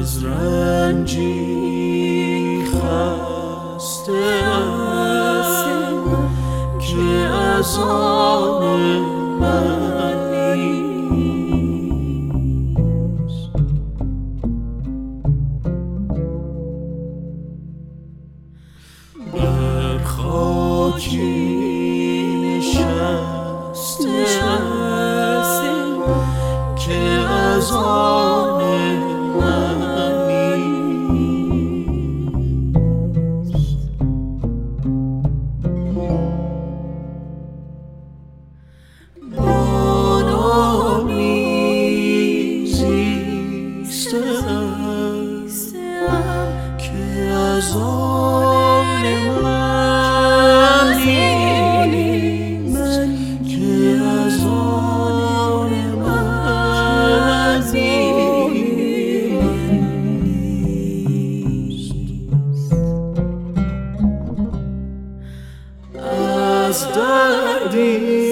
از رنجی خسته‌ام که از آن من نیست. بر خاکی نشسته‌ام که از آن من نیست. با نامی زیسته‌ام که از آن من نیست، که از آن من نیست. از دردی